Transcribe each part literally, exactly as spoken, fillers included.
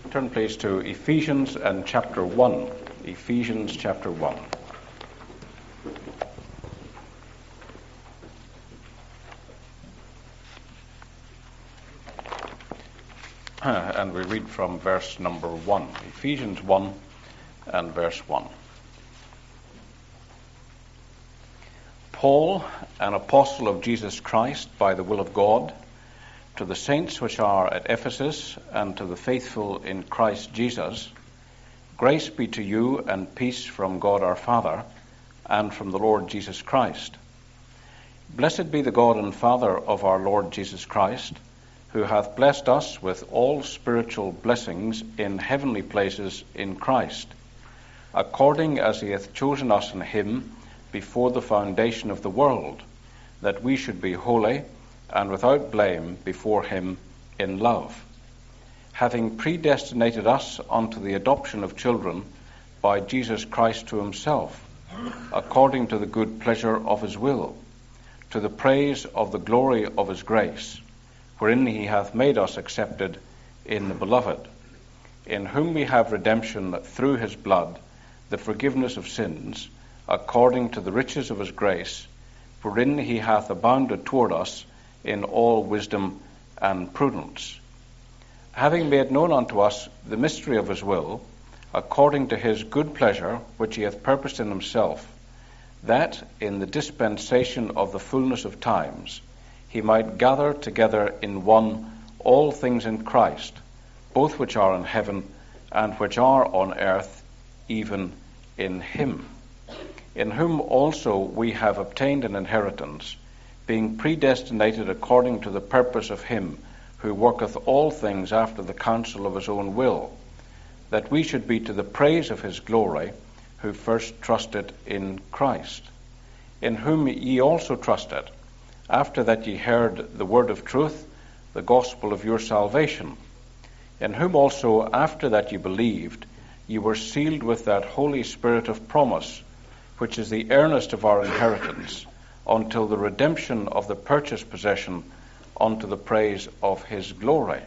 Turn please to Ephesians and chapter one. Ephesians chapter one. And we read from verse number one. Ephesians one and verse one. Paul, an apostle of Jesus Christ by the will of God, to the saints which are at Ephesus, and to the faithful in Christ Jesus, grace be to you and peace from God our Father, and from the Lord Jesus Christ. Blessed be the God and Father of our Lord Jesus Christ, who hath blessed us with all spiritual blessings in heavenly places in Christ, according as he hath chosen us in him before the foundation of the world, that we should be holy and without blame before him in love, having predestinated us unto the adoption of children by Jesus Christ to himself, according to the good pleasure of his will, to the praise of the glory of his grace, wherein he hath made us accepted in the beloved, in whom we have redemption through his blood, the forgiveness of sins, according to the riches of his grace, wherein he hath abounded toward us in all wisdom and prudence, having made known unto us the mystery of his will, according to his good pleasure, which he hath purposed in himself, that in the dispensation of the fullness of times he might gather together in one all things in Christ, both which are in heaven and which are on earth, even in him, in whom also we have obtained an inheritance, being predestinated according to the purpose of him who worketh all things after the counsel of his own will, that we should be to the praise of his glory, who first trusted in Christ, in whom ye also trusted, after that ye heard the word of truth, the gospel of your salvation, in whom also after that ye believed, ye were sealed with that Holy Spirit of promise, which is the earnest of our inheritance, until the redemption of the purchased possession, unto the praise of his glory.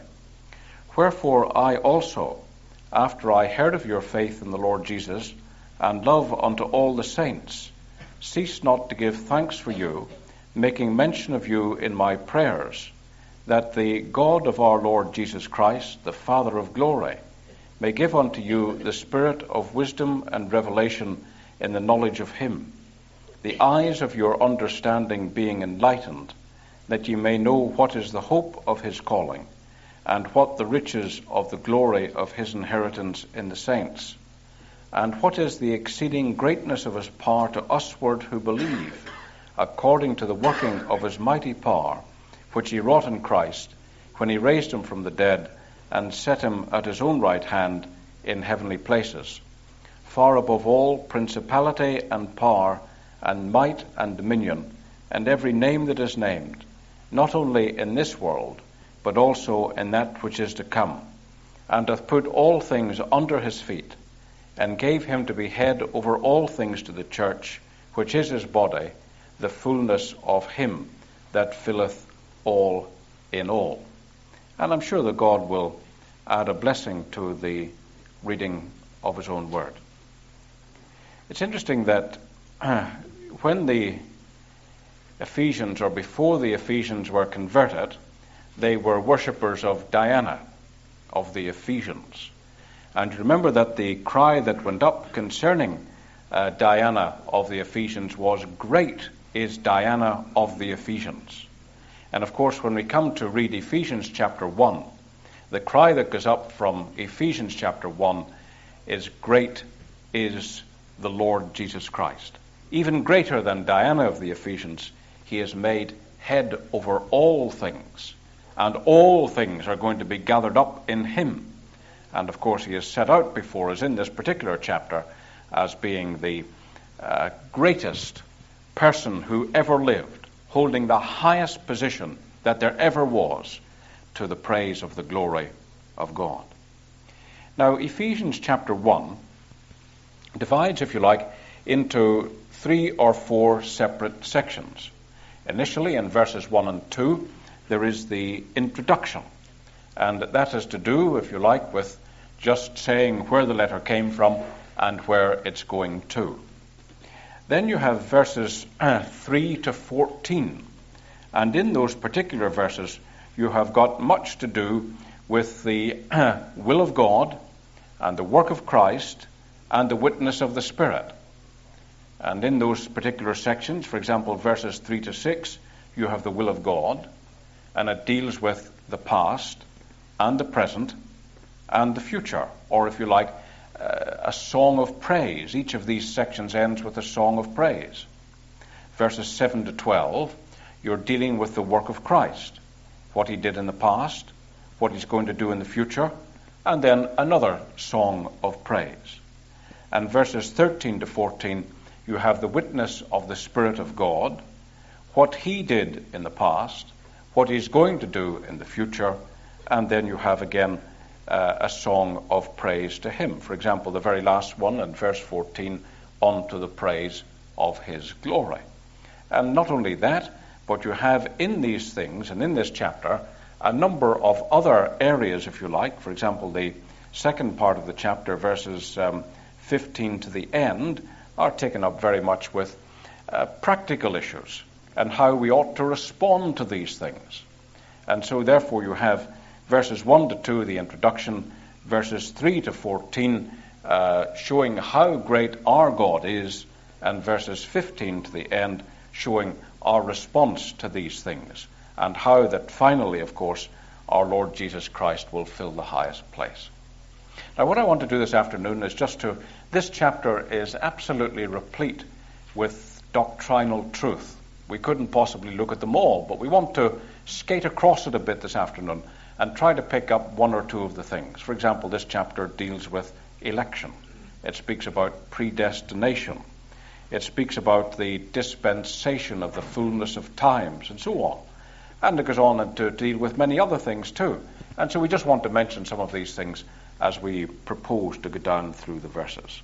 Wherefore I also, after I heard of your faith in the Lord Jesus, and love unto all the saints, cease not to give thanks for you, making mention of you in my prayers, that the God of our Lord Jesus Christ, the Father of glory, may give unto you the spirit of wisdom and revelation in the knowledge of him, the eyes of your understanding being enlightened, that ye may know what is the hope of his calling, and what the riches of the glory of his inheritance in the saints, and what is the exceeding greatness of his power to usward who believe, according to the working of his mighty power, which he wrought in Christ, when he raised him from the dead, and set him at his own right hand in heavenly places, far above all principality and power, and might and dominion, and every name that is named, not only in this world, but also in that which is to come, and hath put all things under his feet, and gave him to be head over all things to the church, which is his body, the fullness of him that filleth all in all. And I'm sure that God will add a blessing to the reading of his own word. It's interesting that uh, when the Ephesians, or before the Ephesians were converted, they were worshippers of Diana, of the Ephesians. And you remember that the cry that went up concerning uh, Diana of the Ephesians was, "Great is Diana of the Ephesians." And of course, when we come to read Ephesians chapter one, the cry that goes up from Ephesians chapter one is, "Great is the Lord Jesus Christ." Even greater than Diana of the Ephesians, he is made head over all things, and all things are going to be gathered up in him. And of course, he is set out before us in this particular chapter as being the uh, greatest person who ever lived, holding the highest position that there ever was, to the praise of the glory of God. Now, Ephesians chapter one divides, if you like, into three or four separate sections. Initially, in verses one and two, there is the introduction, and that has to do, if you like, with just saying where the letter came from and where it's going to. Then you have verses uh, three to fourteen. And in those particular verses, you have got much to do with the uh, will of God and the work of Christ and the witness of the Spirit. And in those particular sections, for example, verses three to six, you have the will of God, and it deals with the past and the present and the future, or if you like, uh, a song of praise. Each of these sections ends with a song of praise. Verses seven to twelve, you're dealing with the work of Christ, what he did in the past, what he's going to do in the future, and then another song of praise. And verses thirteen to fourteen, you have the witness of the Spirit of God, what he did in the past, what he's going to do in the future, and then you have again uh, a song of praise to him. For example, the very last one in verse fourteen, unto the praise of his glory. And not only that, but you have in these things and in this chapter a number of other areas, if you like. For example, the second part of the chapter, verses um, fifteen to the end, are taken up very much with uh, practical issues and how we ought to respond to these things. And so therefore you have verses one to two, the introduction, verses three to fourteen, uh, showing how great our God is, and verses fifteen to the end, showing our response to these things, and how that finally, of course, our Lord Jesus Christ will fill the highest place. Now, what I want to do this afternoon is just to, this chapter is absolutely replete with doctrinal truth. We couldn't possibly look at them all, but we want to skate across it a bit this afternoon and try to pick up one or two of the things. For example, this chapter deals with election. It speaks about predestination. It speaks about the dispensation of the fullness of times and so on. And it goes on to deal with many other things too. And so we just want to mention some of these things as we propose to go down through the verses.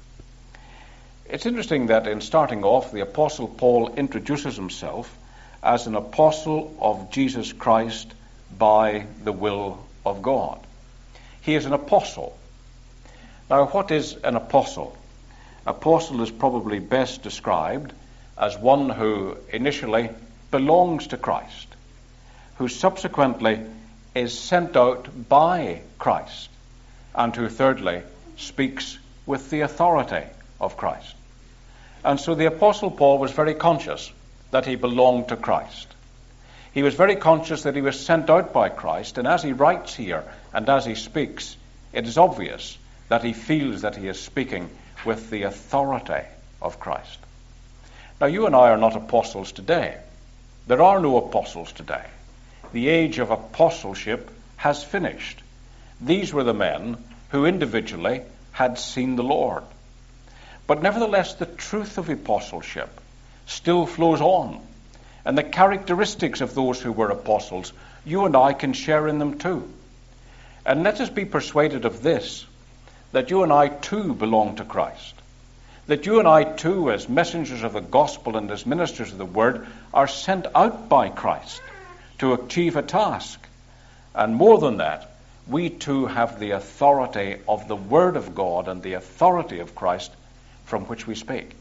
It's interesting that in starting off, the Apostle Paul introduces himself as an apostle of Jesus Christ by the will of God. He is an apostle. Now, what is an apostle? Apostle is probably best described as one who initially belongs to Christ, who subsequently is sent out by Christ, and who thirdly speaks with the authority of Christ. And so the Apostle Paul was very conscious that he belonged to Christ. He was very conscious that he was sent out by Christ, and as he writes here and as he speaks, it is obvious that he feels that he is speaking with the authority of Christ. Now, you and I are not apostles today. There are no apostles today. The age of apostleship has finished. These were the men who individually had seen the Lord. But nevertheless, the truth of apostleship still flows on. And the characteristics of those who were apostles, you and I can share in them too. And let us be persuaded of this, that you and I too belong to Christ. That you and I too, as messengers of the gospel and as ministers of the word, are sent out by Christ to achieve a task. And more than that, we too have the authority of the word of God and the authority of Christ from which we speak.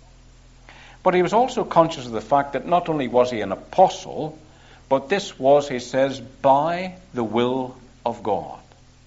But he was also conscious of the fact that not only was he an apostle, but this was, he says, by the will of God.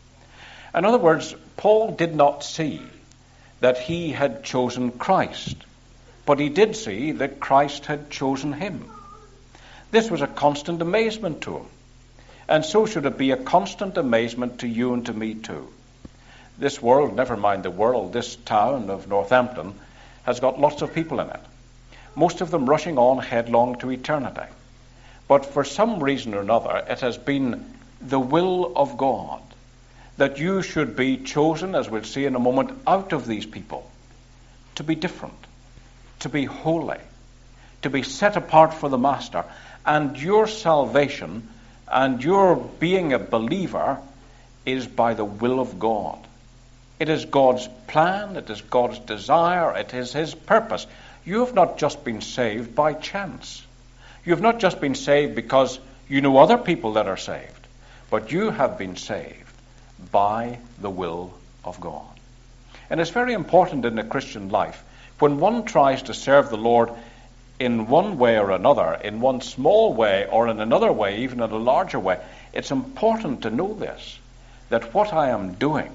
In other words, Paul did not see that he had chosen Christ, but he did see that Christ had chosen him. This was a constant amazement to him, and so should it be a constant amazement to you and to me too. This world, never mind the world, this town of Northampton has got lots of people in it, most of them rushing on headlong to eternity. But for some reason or another, it has been the will of God that you should be chosen, as we'll see in a moment, out of these people, to be different, to be holy, to be set apart for the Master. And your salvation and your being a believer is by the will of God. It is God's plan, it is God's desire, it is his purpose. You have not just been saved by chance. You have not just been saved because you know other people that are saved, but you have been saved by the will of God. And it's very important in the Christian life, when one tries to serve the Lord in one way or another, in one small way or in another way, even in a larger way, it's important to know this, that what I am doing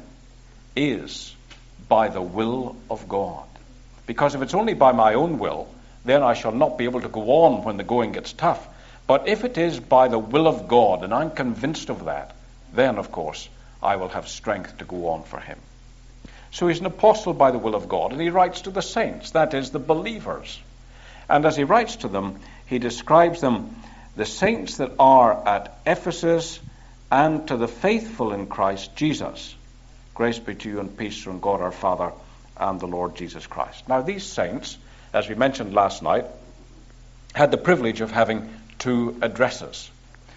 is by the will of God. Because if it's only by my own will, then I shall not be able to go on when the going gets tough. But if it is by the will of God, and I'm convinced of that, then, of course, I will have strength to go on for him. So he's an apostle by the will of God, and he writes to the saints, that is, the believers. And as he writes to them, he describes them, the saints that are at Ephesus, and to the faithful in Christ Jesus. Grace be to you and peace from God our Father and the Lord Jesus Christ. Now these saints, as we mentioned last night, had the privilege of having two addresses.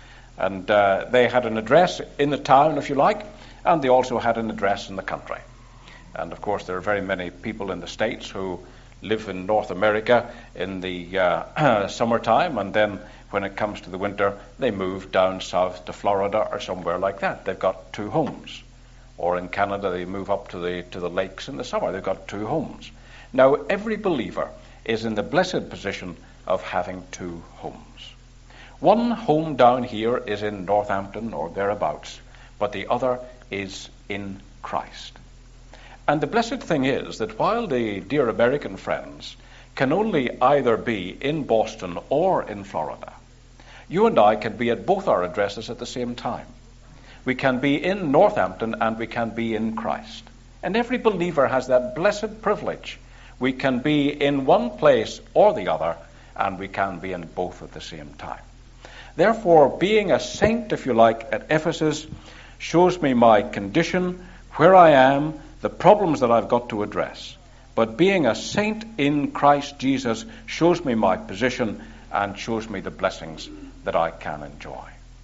And uh, they had an address in the town, if you like, and they also had an address in the country. And of course there are very many people in the States who live in North America in the uh, summertime, and then when it comes to the winter, they move down south to Florida or somewhere like that. They've got two homes. Or in Canada, they move up to the to the lakes in the summer. They've got two homes. Now, every believer is in the blessed position of having two homes. One home down here is in Northampton or thereabouts, but the other is in Christ. And the blessed thing is that while the dear American friends can only either be in Boston or in Florida, you and I can be at both our addresses at the same time. We can be in Northampton and we can be in Christ. And every believer has that blessed privilege. We can be in one place or the other, and we can be in both at the same time. Therefore, being a saint, if you like, at Ephesus shows me my condition, where I am, the problems that I've got to address. But being a saint in Christ Jesus shows me my position and shows me the blessings that I can enjoy.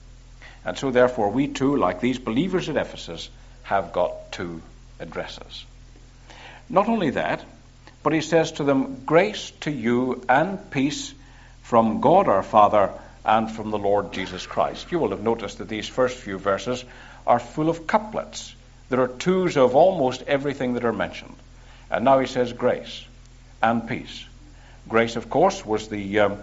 And so therefore we too, like these believers at Ephesus, have got two addresses. Not only that, but he says to them, grace to you and peace from God our Father and from the Lord Jesus Christ. You will have noticed that these first few verses are full of couplets. There are twos of almost everything that are mentioned. And now he says grace and peace. Grace, of course, was the um,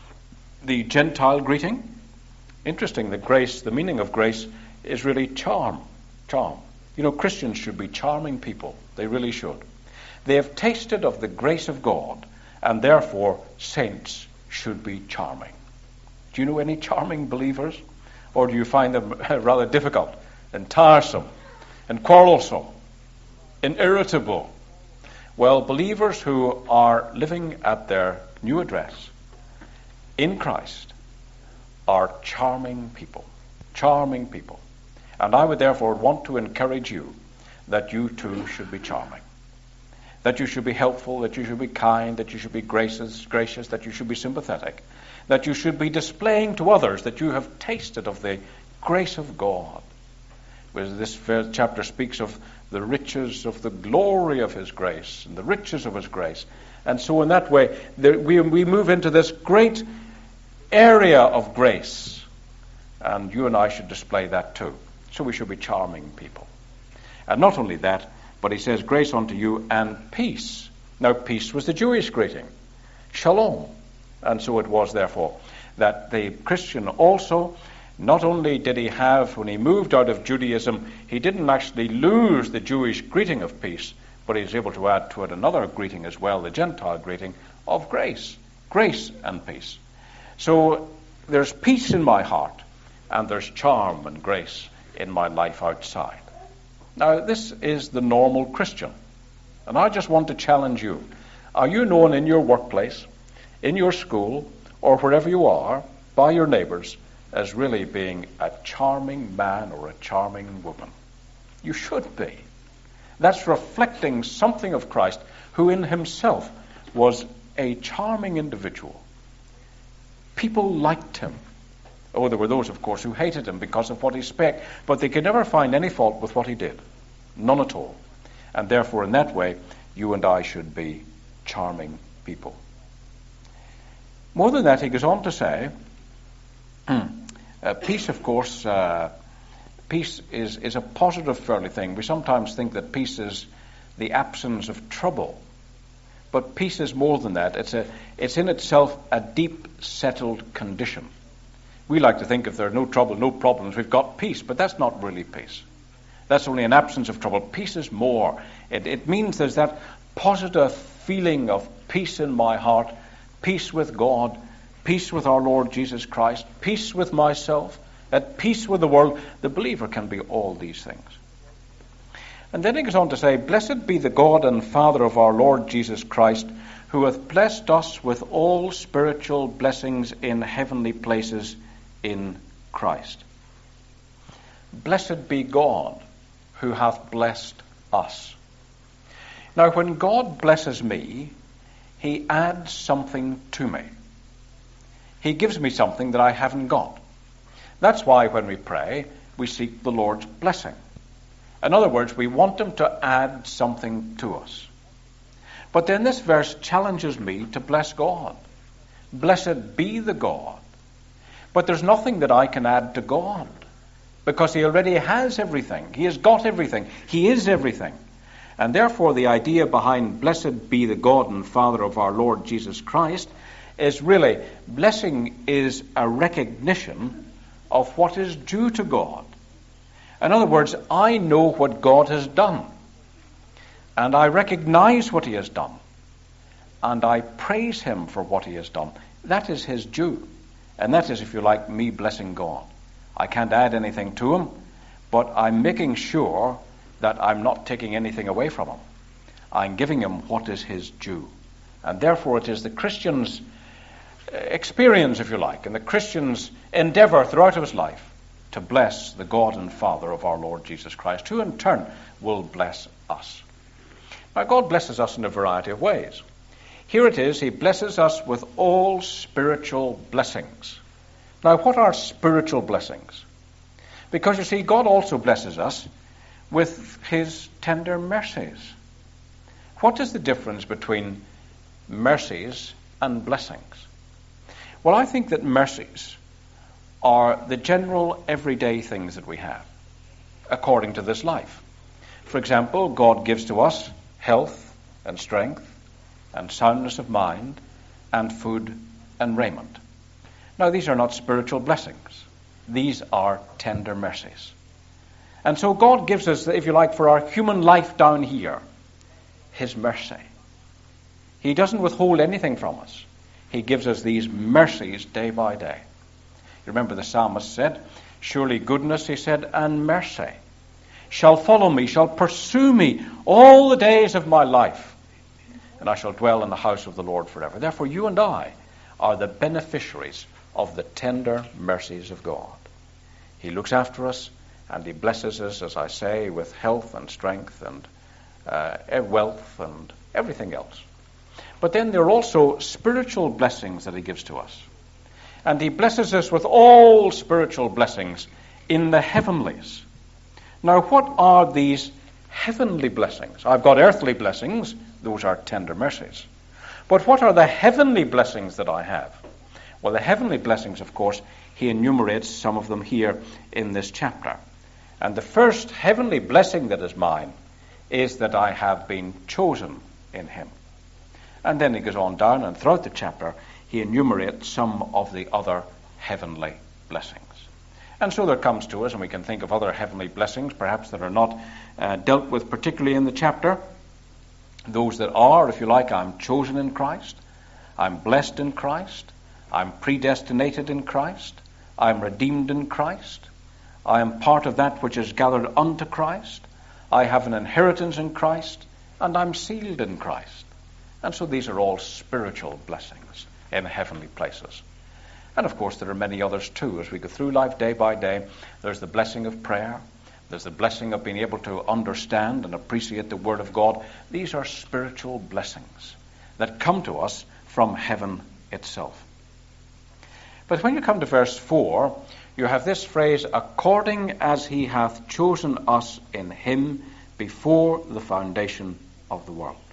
the Gentile greeting. Interesting that grace, the meaning of grace, is really charm. Charm. You know, Christians should be charming people. They really should. They have tasted of the grace of God, and therefore saints should be charming. Do you know any charming believers? Or do you find them rather difficult and tiresome and quarrelsome and irritable? Well, believers who are living at their new address in Christ are charming people. Charming people. And I would therefore want to encourage you that you too should be charming. That you should be helpful, that you should be kind, that you should be gracious, gracious, that you should be sympathetic, that you should be displaying to others that you have tasted of the grace of God. Whereas this chapter speaks of the riches of the glory of his grace and the riches of his grace. And so in that way, there, we, we move into this great area of grace. And you and I should display that too. So we should be charming people. And not only that, but he says, grace unto you and peace. Now, peace was the Jewish greeting. Shalom. And so it was, therefore, that the Christian also, not only did he have, when he moved out of Judaism, he didn't actually lose the Jewish greeting of peace, but he was able to add to it another greeting as well, the Gentile greeting of grace. Grace and peace. So there's peace in my heart, and there's charm and grace in my life outside. Now, this is the normal Christian. And I just want to challenge you. Are you known in your workplace, in your school, or wherever you are, by your neighbors, as really being a charming man or a charming woman? You should be. That's reflecting something of Christ, who in himself was a charming individual. People liked him. Oh, there were those, of course, who hated him because of what he spake, but they could never find any fault with what he did. None at all. And therefore, in that way, you and I should be charming people. More than that, he goes on to say, uh, peace, of course, uh, peace is, is a positive fairly thing. We sometimes think that peace is the absence of trouble. But peace is more than that. It's a, it's in itself a deep, settled condition. We like to think if there's no trouble, no problems, we've got peace. But that's not really peace. That's only an absence of trouble. Peace is more. It, it means there's that positive feeling of peace in my heart, peace with God, peace with our Lord Jesus Christ, peace with myself, at peace with the world. The believer can be all these things. And then he goes on to say, "Blessed be the God and Father of our Lord Jesus Christ, who hath blessed us with all spiritual blessings in heavenly places in Christ." Blessed be God, who hath blessed us. Now, when God blesses me, he adds something to me. He gives me something that I haven't got. That's why when we pray, we seek the Lord's blessing. In other words, we want him to add something to us. But then this verse challenges me to bless God. Blessed be the God. But there's nothing that I can add to God, because he already has everything. He has got everything. He is everything. And therefore the idea behind blessed be the God and Father of our Lord Jesus Christ is really, blessing is a recognition of what is due to God. In other words, I know what God has done, and I recognize what he has done, and I praise him for what he has done. That is his due, and that is, if you like, me blessing God. I can't add anything to him, but I'm making sure that I'm not taking anything away from him. I'm giving him what is his due. And therefore it is the Christian's experience, if you like, and the Christian's endeavor throughout his life to bless the God and Father of our Lord Jesus Christ, who in turn will bless us. Now, God blesses us in a variety of ways. Here it is, he blesses us with all spiritual blessings. Now, what are spiritual blessings? Because, you see, God also blesses us with his tender mercies. What is the difference between mercies and blessings? Well, I think that mercies are the general everyday things that we have according to this life. For example, God gives to us health and strength and soundness of mind and food and raiment. Now, these are not spiritual blessings. These are tender mercies. And so God gives us, if you like, for our human life down here, his mercy. He doesn't withhold anything from us. He gives us these mercies day by day. You remember the psalmist said, "Surely goodness," he said, "and mercy shall follow me, shall pursue me all the days of my life, and I shall dwell in the house of the Lord forever." Therefore, you and I are the beneficiaries of the tender mercies of God. He looks after us, and he blesses us, as I say, with health and strength and uh, wealth and everything else. But then there are also spiritual blessings that he gives to us. And he blesses us with all spiritual blessings in the heavenlies. Now, what are these heavenly blessings? I've got earthly blessings. Those are tender mercies. But what are the heavenly blessings that I have? Well, the heavenly blessings, of course, he enumerates some of them here in this chapter. And the first heavenly blessing that is mine is that I have been chosen in him. And then he goes on down, and throughout the chapter, he enumerates some of the other heavenly blessings. And so there comes to us, and we can think of other heavenly blessings, perhaps that are not uh, dealt with particularly in the chapter. Those that are, if you like, I'm chosen in Christ, I'm blessed in Christ, I'm predestinated in Christ, I'm redeemed in Christ, I am part of that which is gathered unto Christ, I have an inheritance in Christ, and I'm sealed in Christ. And so these are all spiritual blessings in heavenly places. And of course there are many others too. As we go through life day by day, there's the blessing of prayer, there's the blessing of being able to understand and appreciate the Word of God. These are spiritual blessings that come to us from heaven itself. But when you come to verse four, you have this phrase, "according as he hath chosen us in him before the foundation of the world."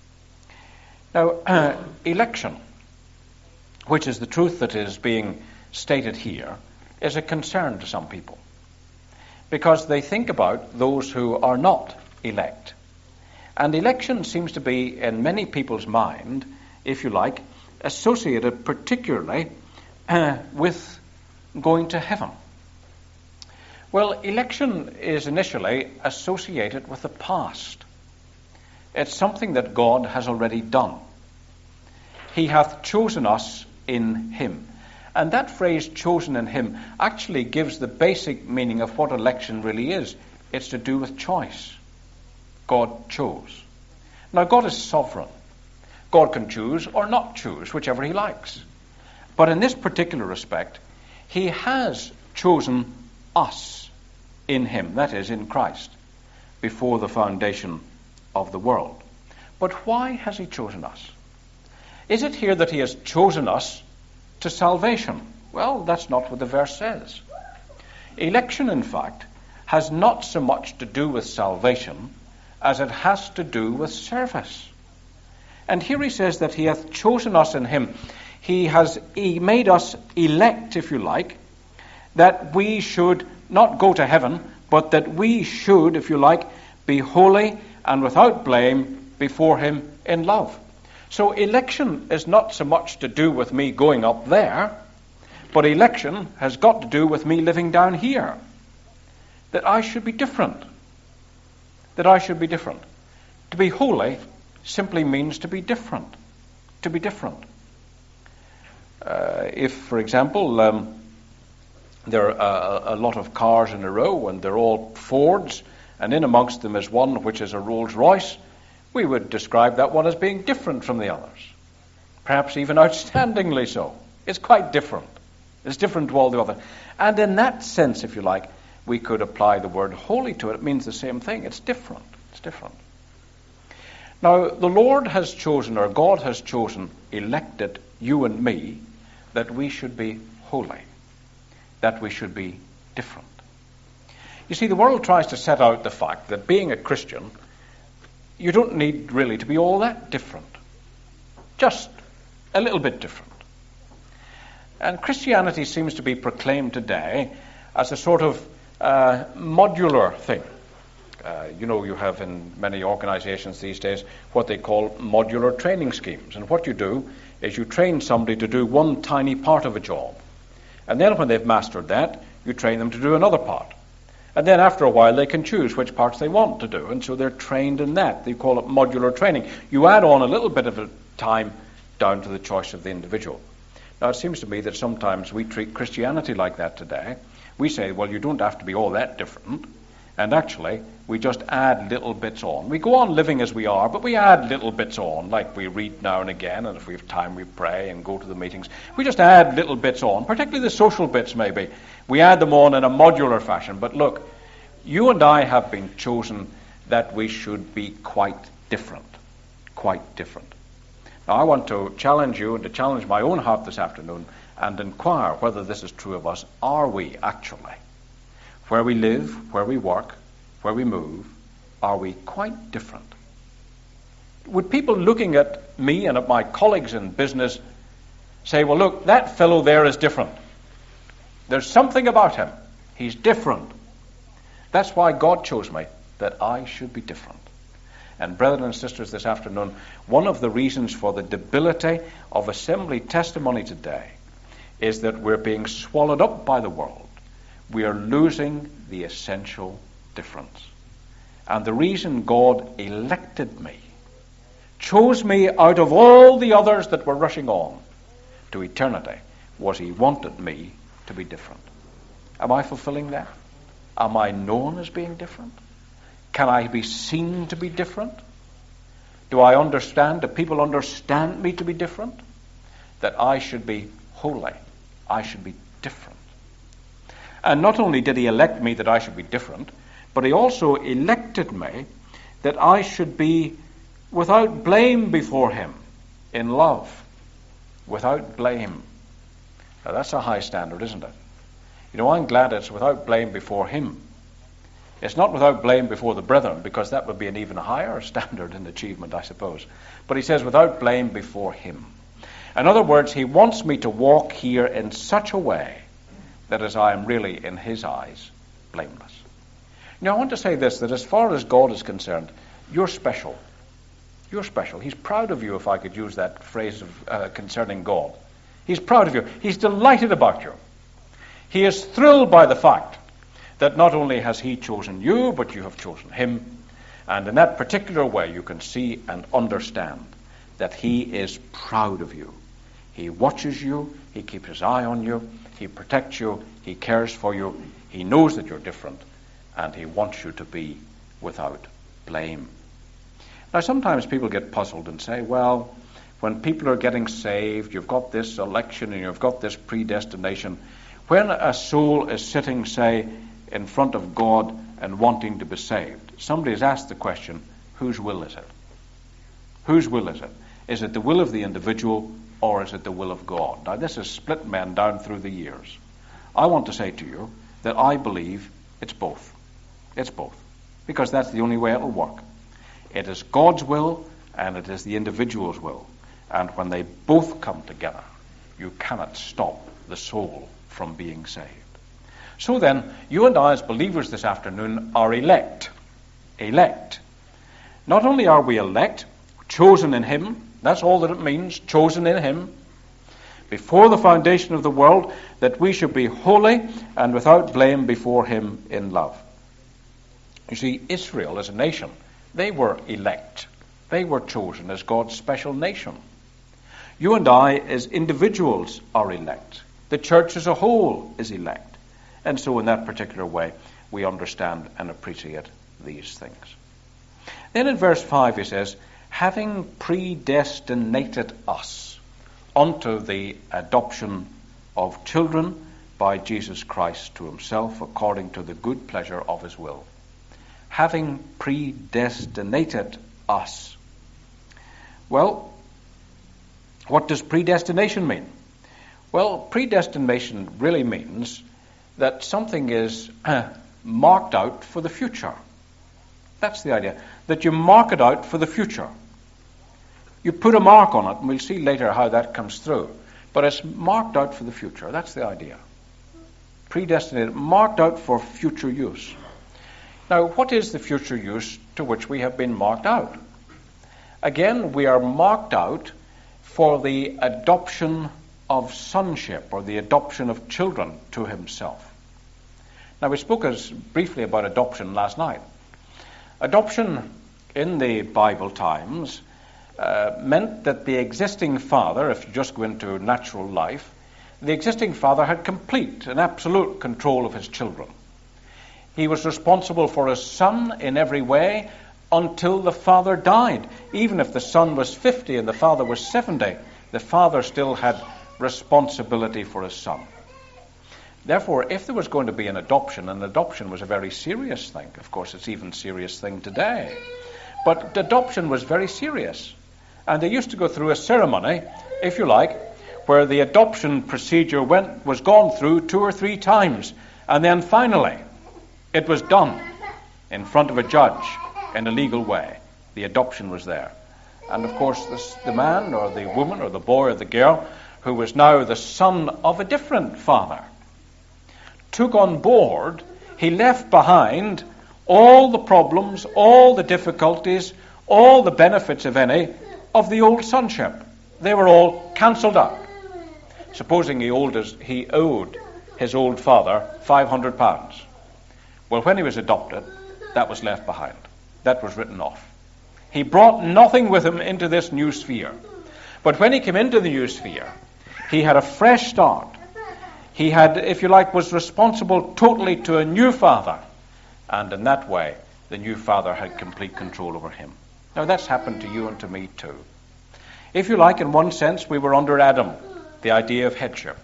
Now, uh, election, which is the truth that is being stated here, is a concern to some people. because they think about those who are not elect. And election seems to be, in many people's mind, if you like, associated particularly uh, with going to heaven. Well, election is initially associated with the past. It's something that God has already done. He hath chosen us in him. And that phrase, chosen in him, actually gives the basic meaning of what election really is. It's to do with choice. God chose. Now, God is sovereign. God can choose or not choose, whichever he likes. But in this particular respect, he has chosen us in him, that is, in Christ, before the foundation of the world. But why has he chosen us? Is it here that he has chosen us to salvation? Well, that's not what the verse says. Election, in fact, has not so much to do with salvation as it has to do with service. And here he says that he hath chosen us in him. He has he made us elect, if you like, that we should not go to heaven, but that we should, if you like, be holy and without blame before him in love. So election is not so much to do with me going up there, but election has got to do with me living down here. That I should be different. That I should be different. To be holy simply means to be different. To be different. Uh, if, for example, um, there are a, a lot of cars in a row and they're all Fords, and in amongst them is one which is a Rolls Royce, we would describe that one as being different from the others. Perhaps even outstandingly so. It's quite different. It's different to all the others. And in that sense, if you like, we could apply the word holy to it. It means the same thing. It's different. It's different. Now, the Lord has chosen, or God has chosen, elected you and me, that we should be holy, that we should be different. You see, the world tries to set out the fact that being a Christian, you don't need really to be all that different. Just a little bit different. And Christianity seems to be proclaimed today as a sort of uh, modular thing. Uh, you know, you have in many organizations these days what they call modular training schemes. And what you do is you train somebody to do one tiny part of a job. And then when they've mastered that, you train them to do another part. And then after a while, they can choose which parts they want to do. And so they're trained in that. They call it modular training. You add on a little bit of a time down to the choice of the individual. Now, it seems to me that sometimes we treat Christianity like that today. We say, well, you don't have to be all that different. And actually, we just add little bits on. We go on living as we are, but we add little bits on, like we read now and again, and if we have time, we pray and go to the meetings. We just add little bits on, particularly the social bits maybe. We add them on in a modular fashion. But look, you and I have been chosen that we should be quite different. Quite different. Now, I want to challenge you and to challenge my own heart this afternoon and inquire whether this is true of us. Are we actually? Where we live, where we work, where we move, are we quite different? Would people looking at me and at my colleagues in business say, well, look, that fellow there is different. There's something about him. He's different. That's why God chose me, that I should be different. And brethren and sisters, this afternoon, one of the reasons for the debility of assembly testimony today is that we're being swallowed up by the world. We are losing the essential difference. And the reason God elected me, chose me out of all the others that were rushing on to eternity, was he wanted me to be different. Am I fulfilling that? Am I known as being different? Can I be seen to be different? Do I understand, do people understand me to be different? That I should be holy. I should be different. And not only did he elect me that I should be different, but he also elected me that I should be without blame before him in love. Without blame. Now that's a high standard, isn't it? You know, I'm glad it's without blame before him. It's not without blame before the brethren, because that would be an even higher standard in achievement, I suppose. But he says without blame before him. In other words, he wants me to walk here in such a way that as I am really, in his eyes, blameless. Now, I want to say this, that as far as God is concerned, you're special. You're special. He's proud of you, if I could use that phrase of, uh, concerning God. He's proud of you. He's delighted about you. He is thrilled by the fact that not only has he chosen you, but you have chosen him. And in that particular way, you can see and understand that he is proud of you. He watches you. He keeps his eye on you. He protects you. He cares for you. He knows that you're different. And he wants you to be without blame. Now, sometimes people get puzzled and say, well, when people are getting saved, you've got this election and you've got this predestination. When a soul is sitting, say, in front of God and wanting to be saved, somebody has asked the question, whose will is it? Whose will is it? Is it the will of the individual or is it the will of God? Now, this has split men down through the years. I want to say to you that I believe it's both. It's both. Because that's the only way it'll work. It is God's will and it is the individual's will. And when they both come together, you cannot stop the soul from being saved. So then, you and I as believers this afternoon are elect. Elect. Not only are we elect, chosen in him, that's all that it means, chosen in him, before the foundation of the world, that we should be holy and without blame before him in love. You see, Israel as a nation, they were elect. They were chosen as God's special nation. You and I as individuals are elect. The church as a whole is elect. And so in that particular way, we understand and appreciate these things. Then in verse five he says, having predestinated us unto the adoption of children by Jesus Christ to himself, according to the good pleasure of his will. Having predestinated us. Well, what does predestination mean? Well, predestination really means that something is uh, marked out for the future. That's the idea. That you mark it out for the future. You put a mark on it, and we'll see later how that comes through. But it's marked out for the future. That's the idea. Predestinated, marked out for future use. Now, what is the future use to which we have been marked out? Again, we are marked out for the adoption of sonship, or the adoption of children to himself. Now, we spoke as briefly about adoption last night. Adoption in the Bible times uh, meant that the existing father, if you just go into natural life, the existing father had complete and absolute control of his children. He was responsible for his son in every way until the father died. Even if the son was fifty and the father was seventy, the father still had responsibility for his son. Therefore, if there was going to be an adoption, and adoption was a very serious thing. Of course, it's even a serious thing today. But adoption was very serious. And they used to go through a ceremony, if you like, where the adoption procedure went was gone through two or three times. And then finally, it was done in front of a judge in a legal way. The adoption was there. And of course, this, the man or the woman or the boy or the girl who was now the son of a different father took on board, he left behind all the problems, all the difficulties, all the benefits, if any, of the old sonship. They were all cancelled out. Supposing he owed his, he owed his old father five hundred pounds. Well, when he was adopted, that was left behind. That was written off. He brought nothing with him into this new sphere. But when he came into the new sphere, he had a fresh start. He had, if you like, was responsible totally to a new father. And in that way, the new father had complete control over him. Now, that's happened to you and to me too. If you like, in one sense, we were under Adam, the idea of headship.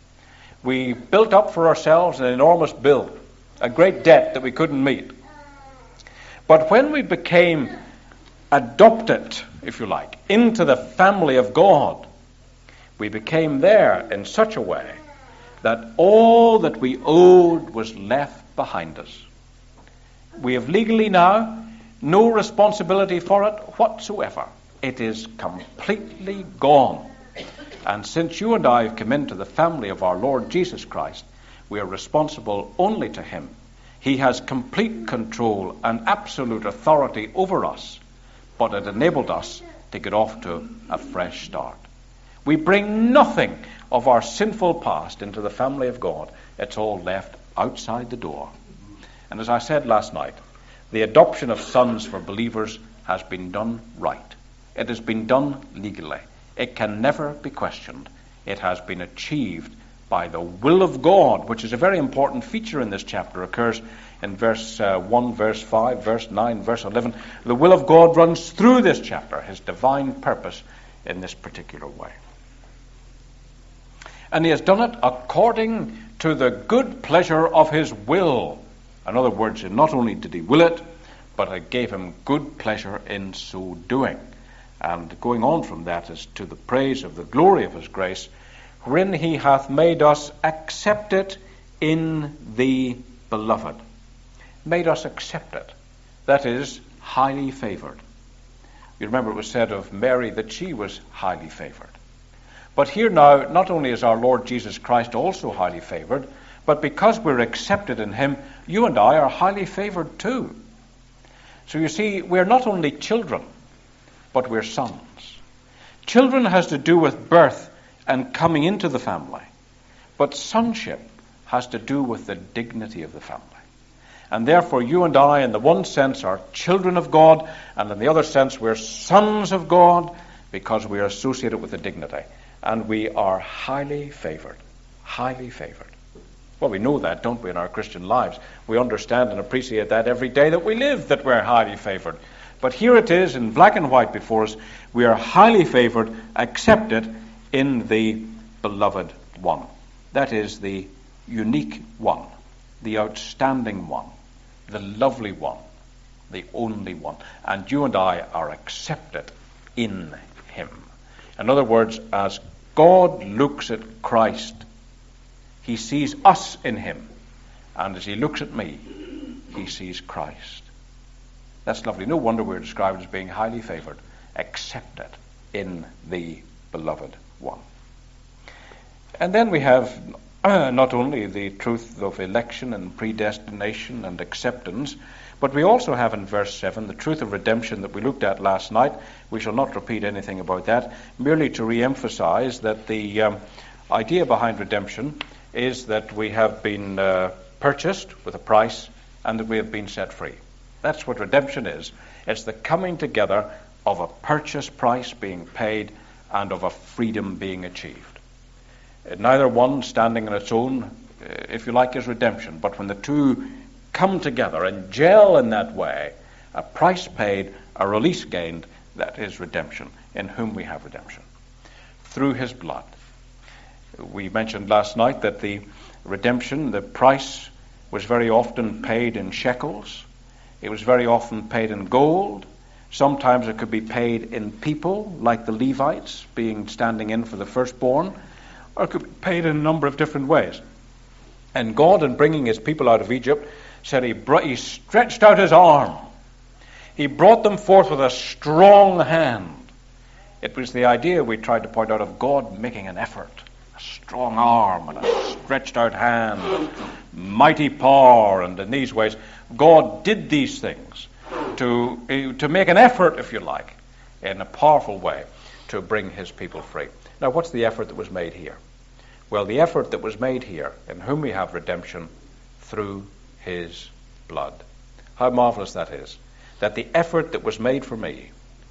We built up for ourselves an enormous bill, a great debt that we couldn't meet. But when we became adopted, if you like, into the family of God, we became there in such a way that all that we owed was left behind us. We have legally now no responsibility for it whatsoever. It is completely gone. And since you and I have come into the family of our Lord Jesus Christ, we are responsible only to him. He has complete control and absolute authority over us, but it enabled us to get off to a fresh start. We bring nothing of our sinful past into the family of God. It's all left outside the door. And as I said last night, the adoption of sons for believers has been done right. It has been done legally. It can never be questioned. It has been achieved by the will of God, which is a very important feature in this chapter. It occurs in verse uh, one, verse five, verse nine, verse eleven. The will of God runs through this chapter, his divine purpose in this particular way. And he has done it according to the good pleasure of his will. In other words, not only did he will it, but it gave him good pleasure in so doing. And going on from that is to the praise of the glory of his grace, wherein he hath made us accepted in the beloved. Made us accept it. That is, highly favored. You remember it was said of Mary that she was highly favored. But here now, not only is our Lord Jesus Christ also highly favored, but because we're accepted in him, you and I are highly favored too. So you see, we're not only children, but we're sons. Children has to do with birth and coming into the family. But sonship has to do with the dignity of the family. And therefore you and I, in the one sense, are children of God, and in the other sense, we're sons of God because we are associated with the dignity. And we are highly favored. Highly favored. Well, we know that, don't we, in our Christian lives? We understand and appreciate that every day that we live, that we're highly favored. But here it is in black and white before us. We are highly favored, accepted in the beloved one. That is the unique one, the outstanding one, the lovely one, the only one. And you and I are accepted in him. In other words, as God looks at Christ, he sees us in him. And as he looks at me, he sees Christ. That's lovely. No wonder we're described as being highly favored, accepted in the beloved one. And then we have uh, not only the truth of election and predestination and acceptance, but we also have in verse seven the truth of redemption that we looked at last night. We shall not repeat anything about that, merely to re-emphasize that the um, idea behind redemption is that we have been uh, purchased with a price and that we have been set free. That's what redemption is. It's the coming together of a purchase price being paid and of a freedom being achieved. Neither one standing on its own, if you like, is redemption. But when the two come together and gel in that way, a price paid, a release gained, that is redemption, in whom we have redemption. Through his blood. We mentioned last night that the redemption, the price, was very often paid in shekels. It was very often paid in gold. Sometimes it could be paid in people, like the Levites being standing in for the firstborn, or it could be paid in a number of different ways. And God, in bringing his people out of Egypt, said he, brought, he stretched out his arm. He brought them forth with a strong hand. It was the idea we tried to point out of God making an effort. A strong arm and a stretched out hand, mighty power, and in these ways, God did these things to, to make an effort, if you like, in a powerful way to bring his people free. Now, what's the effort that was made here? Well, the effort that was made here, in whom we have redemption, through his blood. How marvelous that is, that the effort that was made for me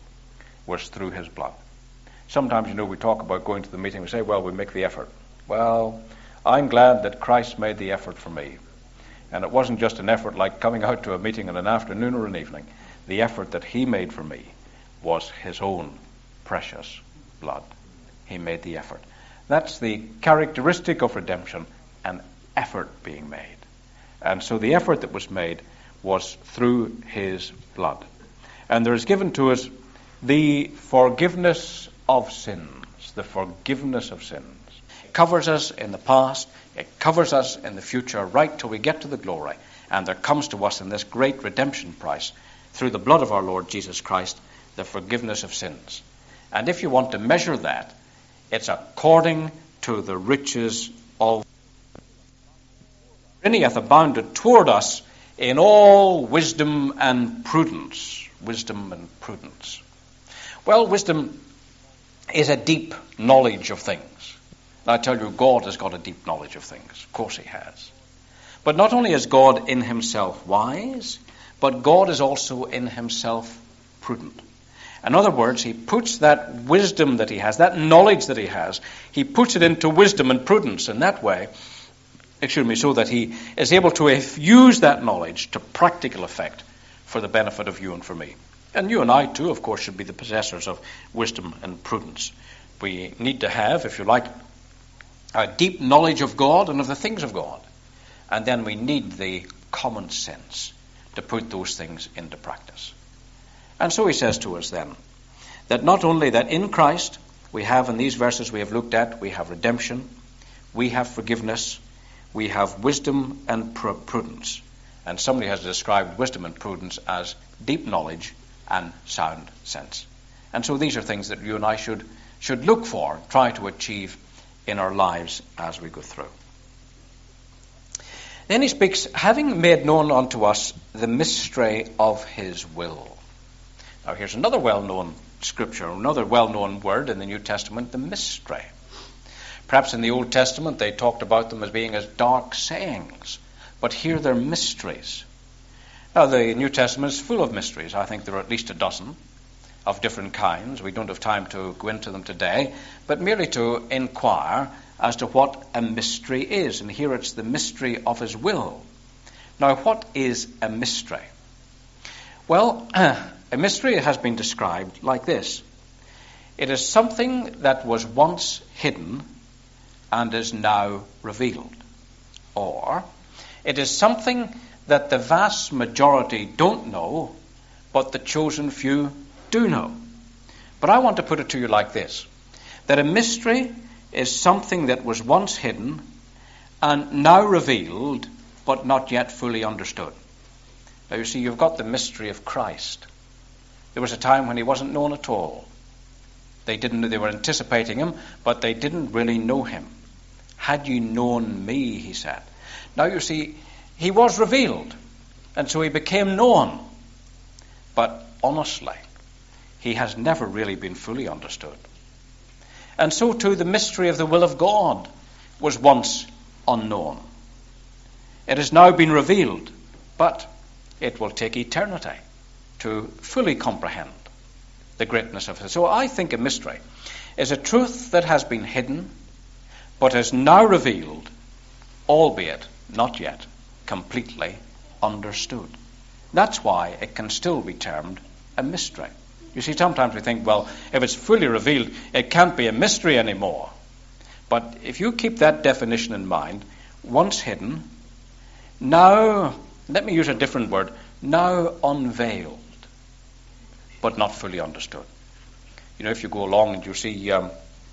was through his blood. Sometimes, you know, we talk about going to the meeting, we say, well, we make the effort. Well, I'm glad that Christ made the effort for me. And it wasn't just an effort like coming out to a meeting in an afternoon or an evening. The effort that he made for me was his own precious blood. He made the effort. That's the characteristic of redemption, an effort being made. And so the effort that was made was through his blood. And there is given to us the forgiveness of sins. The forgiveness of sins. It covers us in the past. It covers us in the future, right till we get to the glory. And there comes to us in this great redemption price, through the blood of our Lord Jesus Christ, the forgiveness of sins. And if you want to measure that, it's according to the riches of. And he hath abounded toward us in all wisdom and prudence. Wisdom and prudence. Well, wisdom is a deep knowledge of things. I tell you, God has got a deep knowledge of things. Of course he has. But not only is God in himself wise, but God is also in himself prudent. In other words, he puts that wisdom that he has, that knowledge that he has, he puts it into wisdom and prudence in that way, excuse me, so that he is able to use that knowledge to practical effect for the benefit of you and for me. And you and I too, of course, should be the possessors of wisdom and prudence. We need to have, if you like, a deep knowledge of God and of the things of God. And then we need the common sense to put those things into practice. And so he says to us then, that not only that in Christ we have, in these verses we have looked at, we have redemption, we have forgiveness, we have wisdom and prudence. And somebody has described wisdom and prudence as deep knowledge and sound sense. And so these are things that you and I should, should look for, try to achieve in our lives as we go through. Then he speaks, having made known unto us the mystery of his will. Now here's another well-known scripture, another well-known word in the New Testament, the mystery. Perhaps in the Old Testament they talked about them as being as dark sayings, but here they're mysteries. Now the New Testament is full of mysteries. I think there are at least a dozen of different kinds. We don't have time to go into them today, but merely to inquire as to what a mystery is. And here it's the mystery of his will. Now what is a mystery? Well, a mystery has been described like this. It is something that was once hidden and is now revealed. Or it is something that the vast majority don't know, but the chosen few do know. But I want to put it to you like this, that a mystery is something that was once hidden and now revealed, but not yet fully understood. Now you see, you've got the mystery of Christ. There was a time when he wasn't known at all. They didn't. They were anticipating him, but they didn't really know him. Had you known me, he said. Now you see, he was revealed, and so he became known. But honestly, he has never really been fully understood. And so too the mystery of the will of God was once unknown. It has now been revealed, but it will take eternity to fully comprehend the greatness of it. So I think a mystery is a truth that has been hidden, but is now revealed, albeit not yet completely understood. That's why it can still be termed a mystery. You see, sometimes we think, well, if it's fully revealed, it can't be a mystery anymore. But if you keep that definition in mind, once hidden, now, let me use a different word, now unveiled, but not fully understood. You know, if you go along and you see um,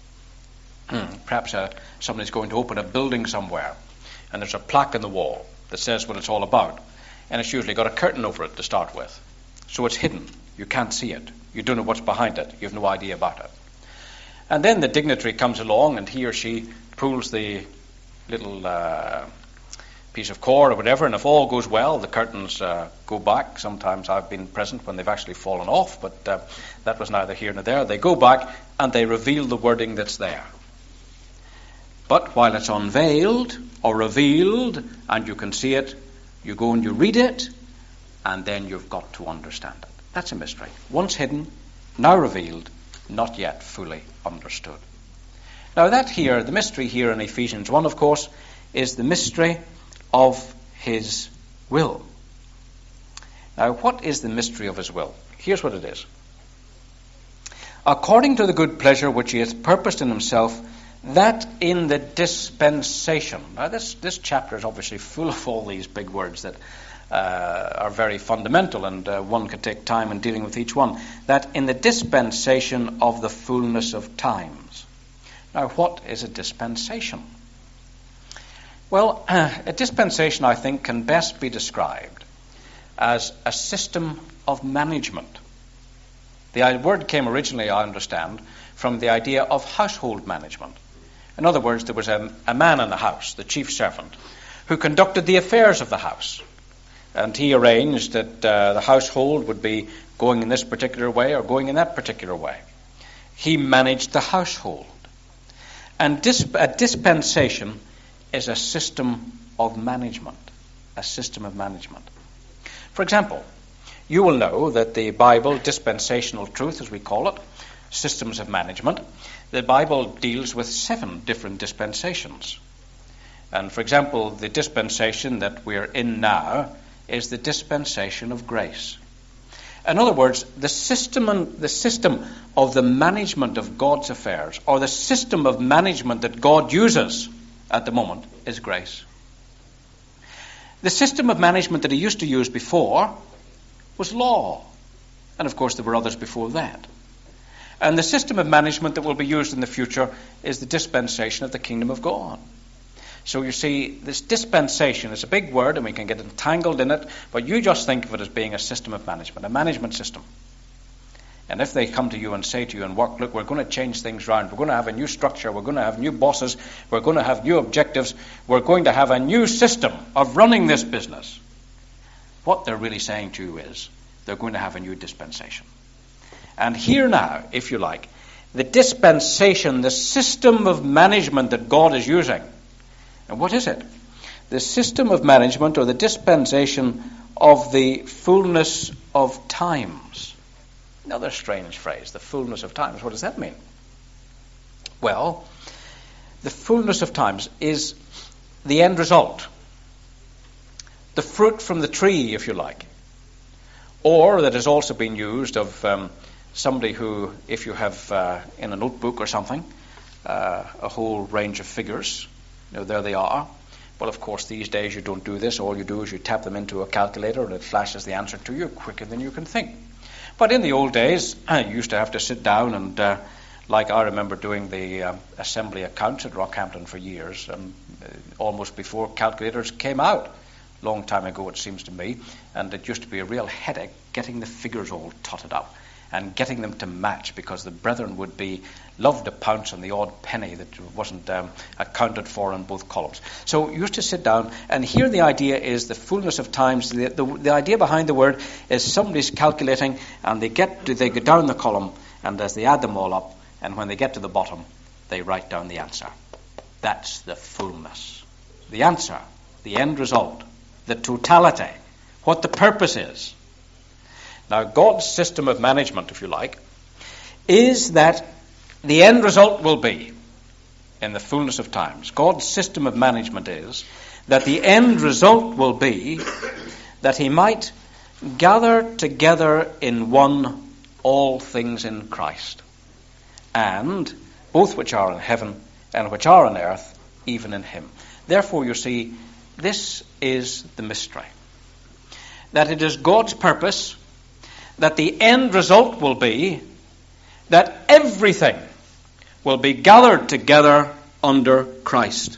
perhaps uh, somebody's going to open a building somewhere, and there's a plaque on the wall that says what it's all about, and it's usually got a curtain over it to start with. So it's hidden. You can't see it. You don't know what's behind it. You have no idea about it. And then the dignitary comes along, and he or she pulls the little uh, piece of cord or whatever, and if all goes well, the curtains uh, go back. Sometimes I've been present when they've actually fallen off, but uh, that was neither here nor there. They go back, and they reveal the wording that's there. But while it's unveiled or revealed, and you can see it, you go and you read it, and then you've got to understand it. That's a mystery. Once hidden, now revealed, not yet fully understood. Now that here, the mystery here in Ephesians one, of course, is the mystery of his will. Now, what is the mystery of his will? Here's what it is. According to the good pleasure which he hath purposed in himself, that in the dispensation. Now, this, this chapter is obviously full of all these big words that uh, are very fundamental, and uh, one could take time in dealing with each one. That in the dispensation of the fullness of times. Now, what is a dispensation? Well, uh, a dispensation, I think, can best be described as a system of management. The word came originally, I understand, from the idea of household management. In other words, there was a, a man in the house, the chief servant, who conducted the affairs of the house. And he arranged that uh, the household would be going in this particular way or going in that particular way. He managed the household. And dis- a dispensation is a system of management. A system of management. For example, you will know that the Bible, dispensational truth as we call it, systems of management, the Bible deals with seven different dispensations. And for example, the dispensation that we're in now is the dispensation of grace. In other words, the system and the system of the management of God's affairs, or the system of management that God uses at the moment, is grace. The system of management that he used to use before was law. And of course there were others before that. And the system of management that will be used in the future is the dispensation of the kingdom of God. So you see, this dispensation is a big word and we can get entangled in it, but you just think of it as being a system of management, a management system. And if they come to you and say to you in work, look, we're going to change things around, we're going to have a new structure, we're going to have new bosses, we're going to have new objectives, we're going to have a new system of running this business, what they're really saying to you is they're going to have a new dispensation. And here now, if you like, the dispensation, the system of management that God is using. And what is it? The system of management, or the dispensation of the fullness of times. Another strange phrase, the fullness of times. What does that mean? Well, the fullness of times is the end result. The fruit from the tree, if you like. Or that has also been used of um, somebody who, if you have uh, in a notebook or something, uh, a whole range of figures, you know, there they are. Well, of course, these days you don't do this. All you do is you tap them into a calculator and it flashes the answer to you quicker than you can think. But in the old days, you used to have to sit down and, uh, like I remember doing the uh, assembly accounts at Rockhampton for years, um, almost before calculators came out. Long time ago, it seems to me, and it used to be a real headache getting the figures all totted up and getting them to match, because the brethren would be loved to pounce on the odd penny that wasn't um, accounted for in both columns. So you used to sit down, and here the idea is the fullness of times. The, the, the idea behind the word is somebody's calculating, and they get to, they go down the column, and as they add them all up, and when they get to the bottom, they write down the answer. That's the fullness. The answer, the end result, the totality, what the purpose is. Now, God's system of management, if you like, is that the end result will be, in the fullness of times, God's system of management is that the end result will be that he might gather together in one all things in Christ, and both which are in heaven and which are on earth, even in him. Therefore, you see, this is the mystery. That it is God's purpose that the end result will be that everything will be gathered together under Christ.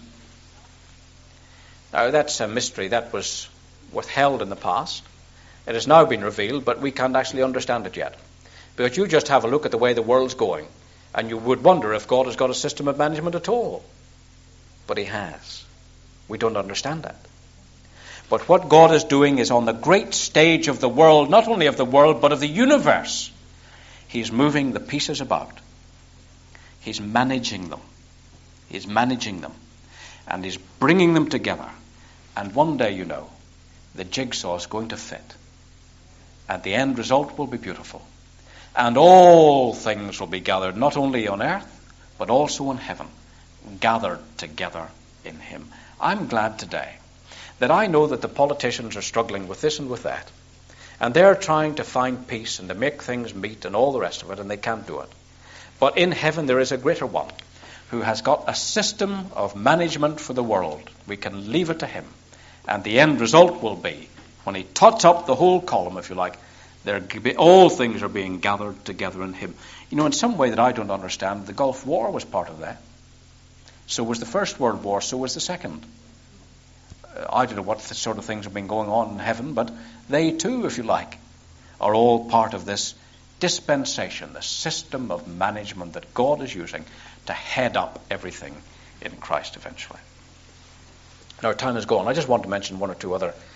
Now, that's a mystery that was withheld in the past. It has now been revealed, but we can't actually understand it yet. Because you just have a look at the way the world's going, and you would wonder if God has got a system of management at all. But he has. We don't understand that. But what God is doing is on the great stage of the world, not only of the world, but of the universe. He's moving the pieces about. He's managing them. He's managing them. And he's bringing them together. And one day, you know, the jigsaw is going to fit. And the end result will be beautiful. And all things will be gathered, not only on earth, but also in heaven, gathered together in him. I'm glad today that I know that the politicians are struggling with this and with that. And they're trying to find peace and to make things meet and all the rest of it, and they can't do it. But in heaven there is a greater one who has got a system of management for the world. We can leave it to him. And the end result will be, when he tots up the whole column, if you like, there, all things are being gathered together in him. You know, in some way that I don't understand, the Gulf War was part of that. So was the First World War, so was the Second. I don't know what sort of things have been going on in heaven, but they too, if you like, are all part of this dispensation, the system of management that God is using to head up everything in Christ eventually. Now, time is gone. I just want to mention one or two other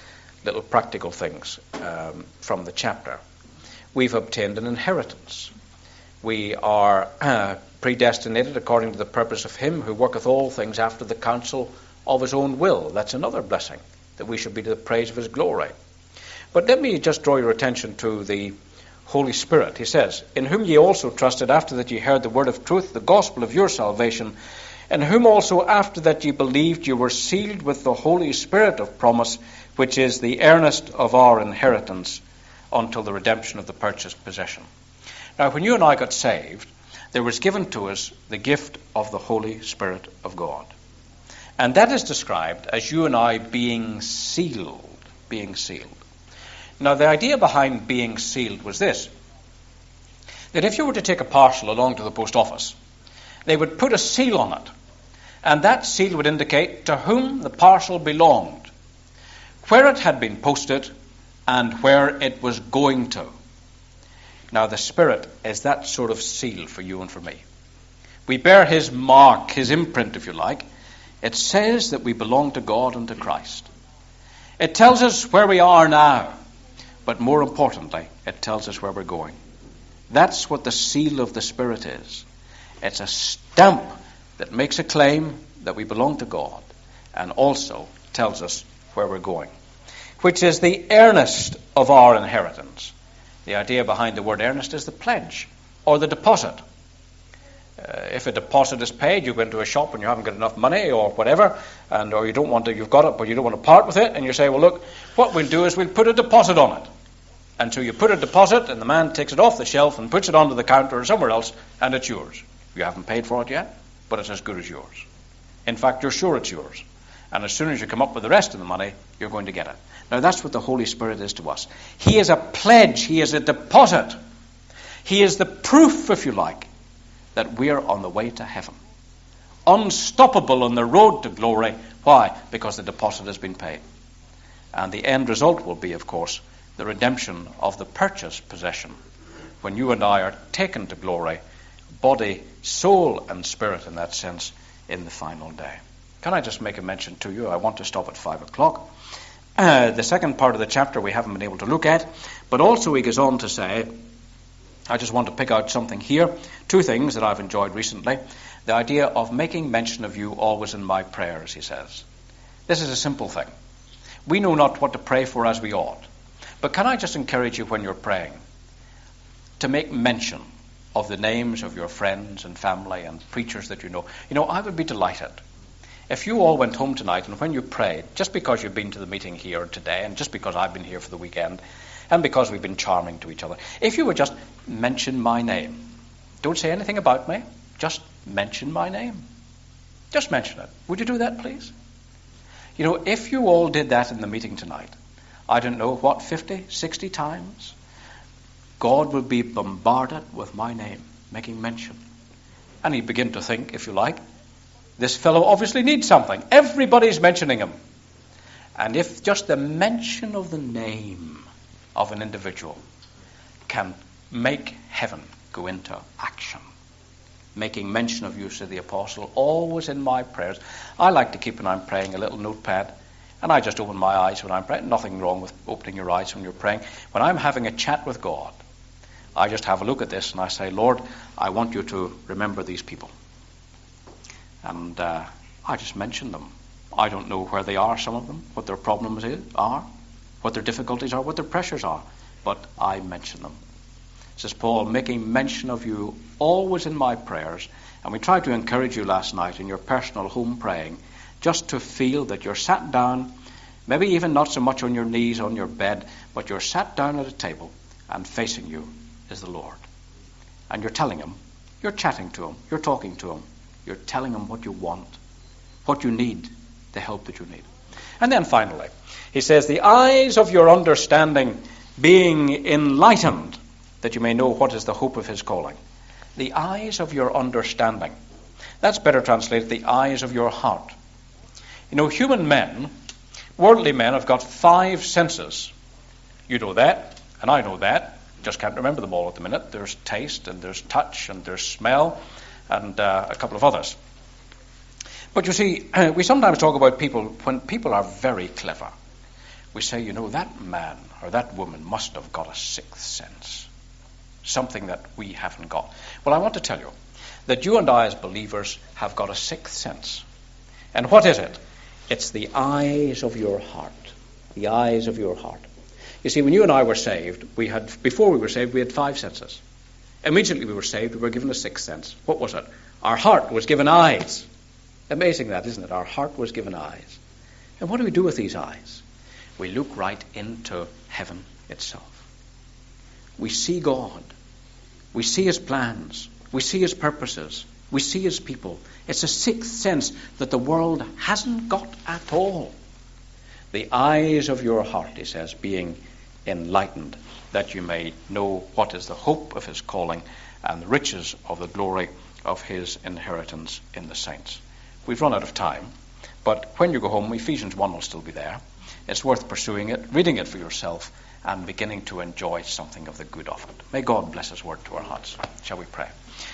little practical things um, from the chapter. We've obtained an inheritance. We are uh, predestinated according to the purpose of him who worketh all things after the counsel of his own will. That's another blessing, that we should be to the praise of his glory. But let me just draw your attention to the Holy Spirit. He says, in whom ye also trusted after that ye heard the word of truth, the gospel of your salvation, in whom also after that ye believed you were sealed with the Holy Spirit of promise, which is the earnest of our inheritance until the redemption of the purchased possession. Now, when you and I got saved, there was given to us the gift of the Holy Spirit of God. And that is described as you and I being sealed, being sealed. Now, the idea behind being sealed was this, that if you were to take a parcel along to the post office, they would put a seal on it, and that seal would indicate to whom the parcel belonged, where it had been posted, and where it was going to. Now, the Spirit is that sort of seal for you and for me. We bear his mark, his imprint, if you like. It says that we belong to God and to Christ. It tells us where we are now, but more importantly, it tells us where we're going. That's what the seal of the Spirit is. It's a stamp that makes a claim that we belong to God and also tells us where we're going, which is the earnest of our inheritance. The idea behind the word earnest is the pledge or the deposit. Uh, if a deposit is paid, you go into a shop and you haven't got enough money or whatever, and or you don't want to, you've got it, but you don't want to part with it, and you say, well, look, what we'll do is we'll put a deposit on it. And so you put a deposit, and the man takes it off the shelf and puts it onto the counter or somewhere else, and it's yours. You haven't paid for it yet, but it's as good as yours. In fact, you're sure it's yours. And as soon as you come up with the rest of the money, you're going to get it. Now, that's what the Holy Spirit is to us. He is a pledge. He is a deposit. He is the proof, if you like, that we're on the way to heaven. Unstoppable on the road to glory. Why? Because the deposit has been paid. And the end result will be, of course, the redemption of the purchased possession, when you and I are taken to glory, body, soul, and spirit in that sense, in the final day. Can I just make a mention to you? I want to stop at five o'clock. Uh, the second part of the chapter we haven't been able to look at, but also he goes on to say, I just want to pick out something here, two things that I've enjoyed recently. The idea of making mention of you always in my prayers, he says. This is a simple thing. We know not what to pray for as we ought. But can I just encourage you when you're praying to make mention of the names of your friends and family and preachers that you know. You know, I would be delighted if you all went home tonight and when you prayed, just because you've been to the meeting here today and just because I've been here for the weekend and because we've been charming to each other, if you would just mention my name. Don't say anything about me. Just mention my name. Just mention it. Would you do that, please? You know, if you all did that in the meeting tonight, I don't know what, fifty, sixty times, God would be bombarded with my name, making mention. And he'd begin to think, if you like, this fellow obviously needs something. Everybody's mentioning him. And if just the mention of the name of an individual can make heaven go into action, making mention of you, said the apostle, always in my prayers. I like to keep when I'm praying a little notepad, and I just open my eyes when I'm praying. Nothing wrong with opening your eyes when you're praying. When I'm having a chat with God, I just have a look at this and I say, Lord, I want you to remember these people. And uh, I just mention them. I don't know where they are, some of them, what their problems is, are, what their difficulties are, what their pressures are, but I mention them. Says Paul, making mention of you always in my prayers. And we tried to encourage you last night in your personal home praying, just to feel that you're sat down, maybe even not so much on your knees on your bed, but you're sat down at a table and facing you is the Lord. And you're telling him, you're chatting to him, you're talking to him, you're telling him what you want, what you need, the help that you need. And then finally, he says, the eyes of your understanding being enlightened, that you may know what is the hope of his calling. The eyes of your understanding. That's better translated, the eyes of your heart. You know, human men, worldly men, have got five senses. You know that, and I know that. Just can't remember them all at the minute. There's taste, and there's touch, and there's smell, and uh, a couple of others. But you see, we sometimes talk about people, when people are very clever, we say, you know, that man or that woman must have got a sixth sense, something that we haven't got. Well, I want to tell you that you and I as believers have got a sixth sense. And what is it? It's the eyes of your heart. The eyes of your heart. You see, when you and I were saved, we had, before we were saved, we had five senses. Immediately we were saved, we were given a sixth sense. What was it? Our heart was given eyes. Amazing that, isn't it? Our heart was given eyes. And what do we do with these eyes? We look right into heaven itself. We see God. We see his plans. We see his purposes. We see his people. It's a sixth sense that the world hasn't got at all. The eyes of your heart, he says, being enlightened, that you may know what is the hope of his calling and the riches of the glory of his inheritance in the saints. We've run out of time, but when you go home, Ephesians one will still be there. It's worth pursuing it, reading it for yourself, and beginning to enjoy something of the good of it. May God bless his word to our hearts. Shall we pray?